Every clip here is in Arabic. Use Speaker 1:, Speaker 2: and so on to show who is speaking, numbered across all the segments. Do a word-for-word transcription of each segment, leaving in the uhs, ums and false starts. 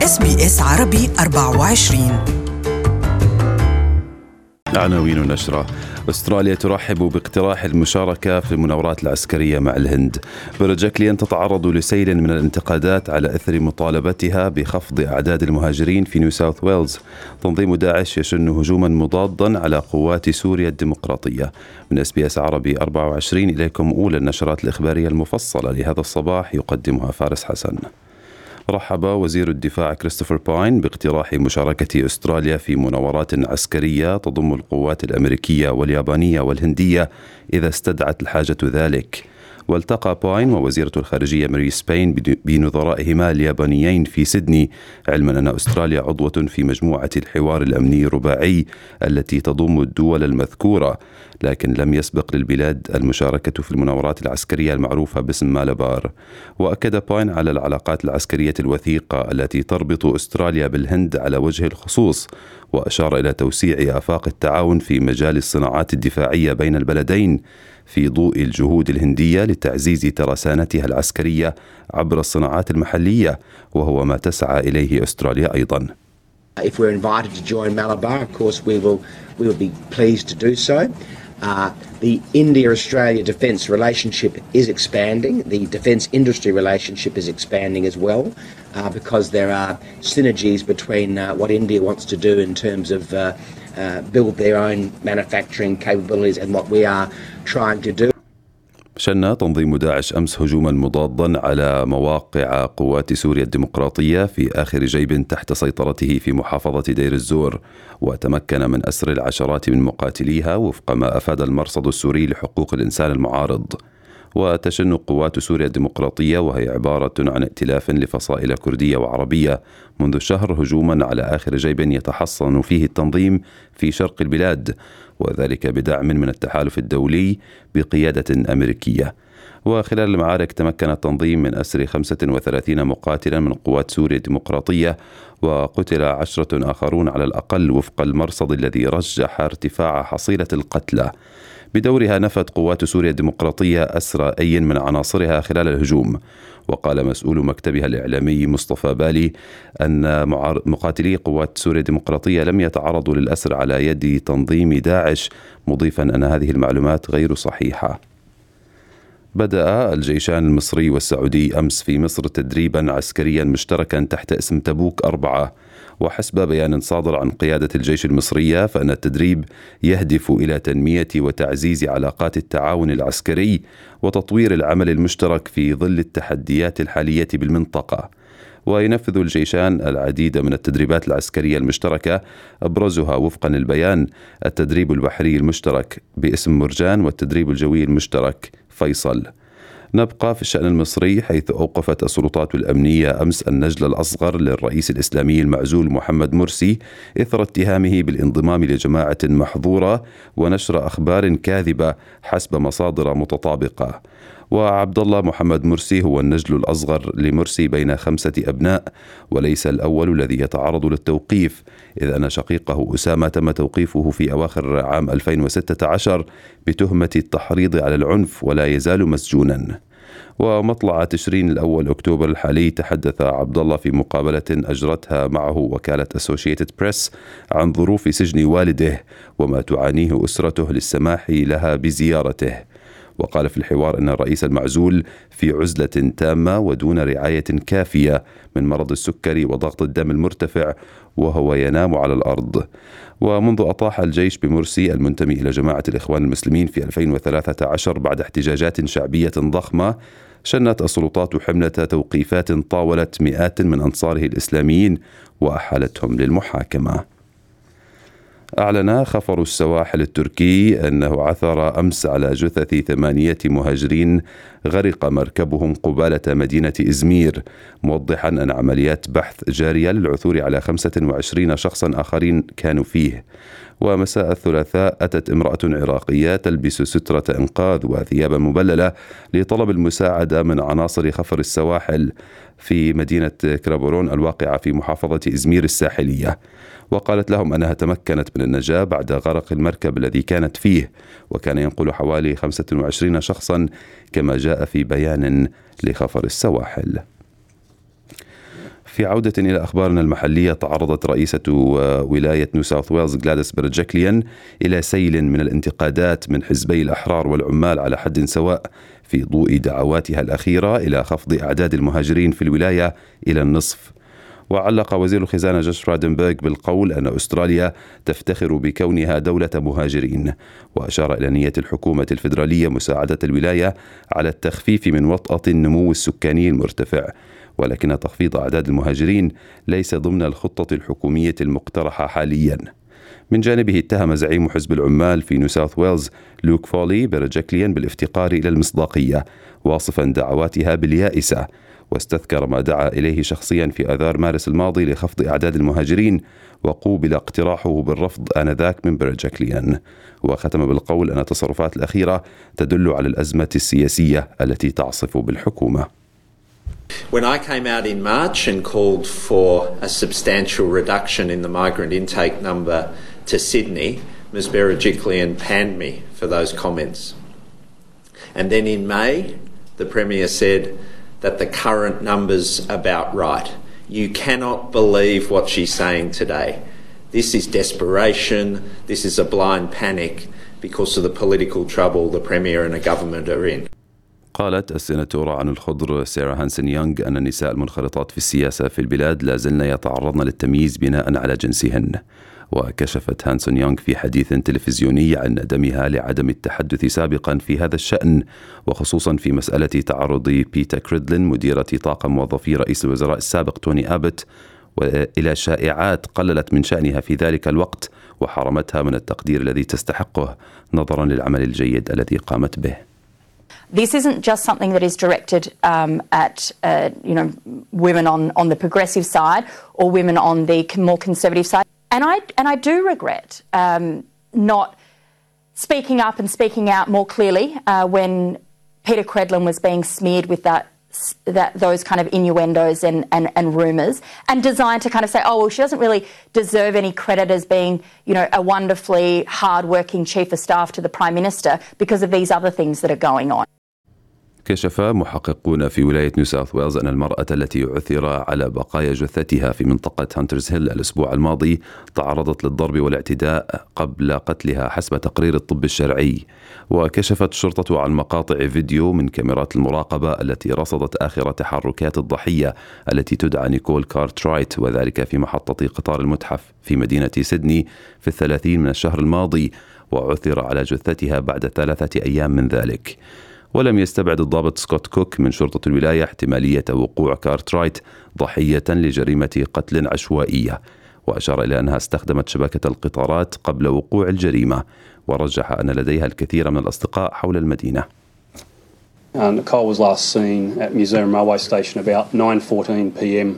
Speaker 1: إس بي إس عربي أربعة وعشرين.
Speaker 2: عناوين النشرة: أستراليا ترحب باقتراح المشاركة في المناورات العسكرية مع الهند. برجكليان تتعرض لسيل من الانتقادات على إثر مطالبتها بخفض أعداد المهاجرين في نيو ساوث ويلز. تنظيم داعش يشن هجوما مضادا على قوات سوريا الديمقراطية. من إس بي إس عربي أربعة وعشرين إليكم أولى النشرات الإخبارية المفصلة لهذا الصباح، يقدمها فارس حسن. رحب وزير الدفاع كريستوفر باين باقتراح مشاركة أستراليا في مناورات عسكرية تضم القوات الأمريكية واليابانية والهندية إذا استدعت الحاجة ذلك. والتقى باين ووزيرة الخارجية ماري سبين بنظرائهما اليابانيين في سيدني، علما أن أستراليا عضوة في مجموعة الحوار الأمني الرباعي التي تضم الدول المذكورة، لكن لم يسبق للبلاد المشاركة في المناورات العسكرية المعروفة باسم مالبار. وأكد باين على العلاقات العسكرية الوثيقة التي تربط أستراليا بالهند على وجه الخصوص، وأشار إلى توسيع آفاق التعاون في مجال الصناعات الدفاعية بين البلدين في ضوء الجهود الهندية لتعزيز ترسانتها العسكرية عبر الصناعات المحلية، وهو ما تسعى إليه أستراليا أيضا.
Speaker 3: If we're invited to join Malabar, of course we will we will be pleased to do so. Uh, the India-Australia defence relationship is expanding. The defence industry relationship is expanding as well, uh, because there are synergies between uh, what India wants to do in terms of uh, uh, build their own manufacturing capabilities and what we are trying to do.
Speaker 2: شن تنظيم داعش أمس هجوما مضادا على مواقع قوات سوريا الديمقراطية في آخر جيب تحت سيطرته في محافظة دير الزور، وتمكن من أسر العشرات من مقاتليها وفق ما أفاد المرصد السوري لحقوق الإنسان المعارض. وتشن قوات سوريا الديمقراطية، وهي عبارة عن ائتلاف لفصائل كردية وعربية، منذ شهر هجوما على آخر جيب يتحصن فيه التنظيم في شرق البلاد، وذلك بدعم من التحالف الدولي بقيادة أمريكية. وخلال المعارك تمكن التنظيم من أسر خمسة وثلاثين مقاتلا من قوات سوريا الديمقراطية، وقتل عشرة آخرون على الأقل وفق المرصد الذي رجح ارتفاع حصيلة القتلى. بدورها نفت قوات سوريا الديمقراطية أسر أي من عناصرها خلال الهجوم. وقال مسؤول مكتبها الإعلامي مصطفى بالي أن مقاتلي قوات سوريا الديمقراطية لم يتعرضوا للأسر على يد تنظيم داعش، مضيفا أن هذه المعلومات غير صحيحة. بدأ الجيشان المصري والسعودي أمس في مصر تدريبا عسكريا مشتركا تحت اسم تبوك أربعة. وحسب بيان صادر عن قيادة الجيش المصرية، فإن التدريب يهدف إلى تنمية وتعزيز علاقات التعاون العسكري وتطوير العمل المشترك في ظل التحديات الحالية بالمنطقة. وينفذ الجيشان العديد من التدريبات العسكرية المشتركة، أبرزها وفقا للبيان التدريب البحري المشترك باسم مرجان، والتدريب الجوي المشترك فيصل. نبقى في الشأن المصري، حيث أوقفت السلطات الأمنية أمس النجل الأصغر للرئيس الإسلامي المعزول محمد مرسي إثر اتهامه بالانضمام لجماعة محظورة ونشر أخبار كاذبة حسب مصادر متطابقة. وعبد الله محمد مرسي هو النجل الأصغر لمرسي بين خمسة أبناء، وليس الأول الذي يتعرض للتوقيف، إذ أن شقيقه أسامة تم توقيفه في أواخر عام ألفين وستة عشر بتهمة التحريض على العنف ولا يزال مسجونا. ومطلع تشرين الأول أكتوبر الحالي تحدث عبد الله في مقابلة أجرتها معه وكالة أسوشيتد بريس عن ظروف سجن والده وما تعانيه أسرته للسماح لها بزيارته. وقال في الحوار أن الرئيس المعزول في عزلة تامة ودون رعاية كافية من مرض السكري وضغط الدم المرتفع، وهو ينام على الأرض. ومنذ أطاح الجيش بمرسي المنتمي إلى جماعة الإخوان المسلمين في ألفين وثلاثة عشر بعد احتجاجات شعبية ضخمة، شنت السلطات حملة توقيفات طاولت مئات من أنصاره الإسلاميين وأحالتهم للمحاكمة. أعلن خفر السواحل التركي أنه عثر أمس على جثث ثمانية مهاجرين غرق مركبهم قبالة مدينة إزمير، موضحا أن عمليات بحث جارية للعثور على خمسة وعشرين شخصا آخرين كانوا فيه. ومساء الثلاثاء أتت امرأة عراقية تلبس سترة إنقاذ وثيابا مبللة لطلب المساعدة من عناصر خفر السواحل في مدينة كرابورون الواقعة في محافظة إزمير الساحلية، وقالت لهم أنها تمكنت من النجاة بعد غرق المركب الذي كانت فيه، وكان ينقل حوالي خمسة وعشرين شخصا كما جاء في بيان لخفر السواحل. في عودة إلى أخبارنا المحلية، تعرضت رئيسة ولاية نيو ساوث ويلز غلاديس برجكليان إلى سيل من الانتقادات من حزبي الأحرار والعمال على حد سواء في ضوء دعواتها الأخيرة إلى خفض أعداد المهاجرين في الولاية إلى النصف. وعلق وزير الخزانة جوش فرادنبرغ بالقول أن أستراليا تفتخر بكونها دولة مهاجرين، وأشار إلى نية الحكومة الفيدرالية مساعدة الولاية على التخفيف من وطأة النمو السكاني المرتفع، ولكن تخفيض أعداد المهاجرين ليس ضمن الخطة الحكومية المقترحة حاليا. من جانبه اتهم زعيم حزب العمال في نيو ساوث ويلز لوك فولي برجكليان بالافتقار إلى المصداقية، واصفا دعواتها باليائسة، واستذكر ما دعا إليه شخصيا في آذار مارس الماضي لخفض أعداد المهاجرين، وقوبل اقتراحه بالرفض آنذاك من برجكليان. وختم بالقول أن التصرفات الأخيرة تدل على الأزمة السياسية التي تعصف بالحكومة.
Speaker 4: When I came out in March and called for a substantial reduction in the migrant intake number to Sydney, Miz Berejiklian panned me for those comments. And then in May, the Premier said that the current number's about right. You cannot believe what she's saying today. This is desperation, this is a blind panic because of the political trouble the Premier and the government are in.
Speaker 2: قالت السيناتورة عن الخضر سارة هانسن يونغ أن النساء المنخرطات في السياسة في البلاد لا زلن يتعرضن للتمييز بناء على جنسهن. وكشفت هانسون يونغ في حديث تلفزيوني عن ندمها لعدم التحدث سابقا في هذا الشأن، وخصوصا في مسألة تعرض بيتا كريدلين مديرة طاقم موظفي رئيس الوزراء السابق توني آبت وإلى شائعات قللت من شأنها في ذلك الوقت وحرمتها من التقدير الذي تستحقه نظرا للعمل الجيد الذي قامت به.
Speaker 5: This isn't just something that is directed um, at, uh, you know, women on, on the progressive side or women on the more conservative side. And I and I do regret um, not speaking up and speaking out more clearly uh, when Peter Credlin was being smeared with that that those kind of innuendos and, and, and rumours, and designed to kind of say, oh, well, she doesn't really deserve any credit as being, you know, a wonderfully hard-working chief of staff to the Prime Minister because of these other things that are going on.
Speaker 2: كشف محققون في ولاية نيو ساوث ويلز أن المرأة التي عثر على بقايا جثتها في منطقة هانترز هيل الأسبوع الماضي تعرضت للضرب والاعتداء قبل قتلها حسب تقرير الطب الشرعي. وكشفت الشرطة عن مقاطع فيديو من كاميرات المراقبة التي رصدت آخر تحركات الضحية التي تدعى نيكول كارترايت، وذلك في محطة قطار المتحف في مدينة سيدني في الثلاثين من الشهر الماضي، وعثر على جثتها بعد ثلاثة أيام من ذلك. ولم يستبعد الضابط سكوت كوك من شرطة الولاية احتمالية وقوع كارترايت ضحية لجريمة قتل عشوائية، وأشار إلى أنها استخدمت شبكة القطارات قبل وقوع الجريمة، ورجح أن لديها الكثير من الأصدقاء حول المدينة.
Speaker 6: Uh, Nicole was last seen at Museum Railway Station about nine fourteen p m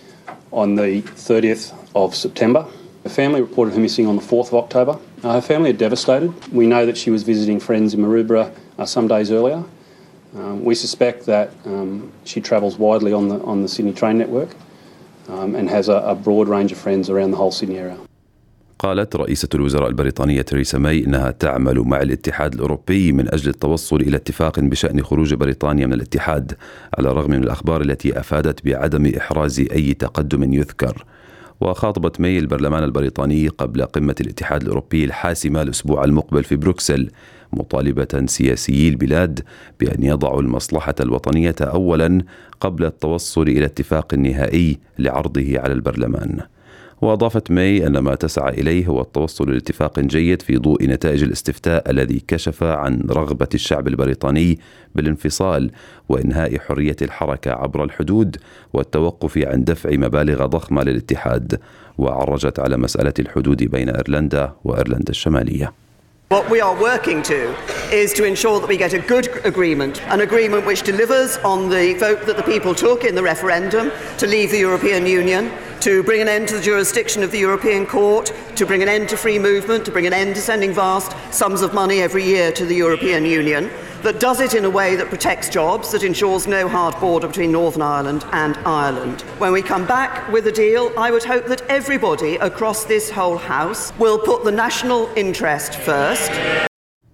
Speaker 6: on the thirtieth of September. Her family reported her missing on the fourth of October. Uh, her family are devastated. We know that she was visiting friends in Maroubra uh, some days earlier. Um, we suspect that um, she travels widely on the on the Sydney train network um, and has a, a broad range of friends around the whole Sydney area.
Speaker 2: قالت رئيسة الوزراء البريطانية تريسا ماي إنها تعمل مع الاتحاد الأوروبي من أجل التوصل إلى اتفاق بشأن خروج بريطانيا من الاتحاد، على الرغم من الأخبار التي أفادت بعدم إحراز أي تقدم يذكر. وخاطبت ماي البرلمان البريطاني قبل قمة الاتحاد الأوروبي الحاسمة الأسبوع المقبل في بروكسل، مطالبة سياسيي البلاد بأن يضعوا المصلحة الوطنية أولا قبل التوصل إلى اتفاق نهائي لعرضه على البرلمان. وأضافت ماي أن ما تسعى إليه هو التوصل لاتفاق جيد في ضوء نتائج الاستفتاء الذي كشف عن رغبة الشعب البريطاني بالانفصال وإنهاء حرية الحركة عبر الحدود والتوقف عن دفع مبالغ ضخمة للاتحاد، وعرجت على مسألة الحدود بين إيرلندا وإيرلندا الشمالية.
Speaker 7: What we are working to is to ensure that we get a good agreement, an agreement which delivers on the vote that the people took in the referendum to leave the European Union, to bring an end to the jurisdiction of the European Court, to bring an end to free movement, to bring an end to sending vast sums of money every year to the European Union, that does it in a way that protects jobs, that ensures no hard border between Northern Ireland and Ireland. When we come back with a deal, I would hope that everybody across this whole House will put the national interest first.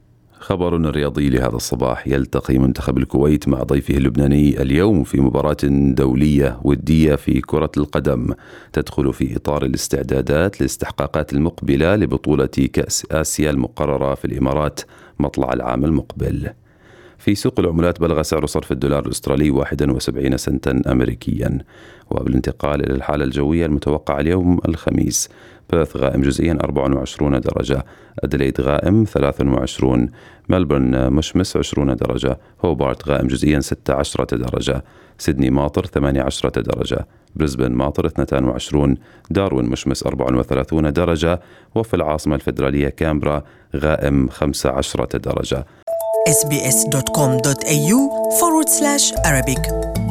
Speaker 2: خبر رياضي لهذا الصباح. يلتقي منتخب الكويت مع ضيفه اللبناني اليوم في مباراة دولية ودية في كرة القدم تدخل في إطار الاستعدادات للاستحقاقات المقبلة لبطولة كأس آسيا المقررة في الإمارات مطلع العام المقبل. في سوق العملات بلغ سعر صرف الدولار الأسترالي واحد وسبعين سنتا أمريكيا. وبالانتقال إلى الحالة الجوية المتوقعة اليوم الخميس: بيرث غائم جزئيا أربعة وعشرين درجة، أدليد غائم ثلاثة وعشرين، ملبورن مشمس عشرين درجة، هوبارت غائم جزئيا ستة عشر درجة، سيدني ماطر ثمانية عشر درجة، بريسبن ماطر اثنين وعشرين، داروين مشمس أربعة وثلاثين درجة، وفي العاصمة الفيدرالية كامبرا غائم خمسة عشر درجة.
Speaker 1: إس بي إس دوت كوم دوت إيه يو forward slash Arabic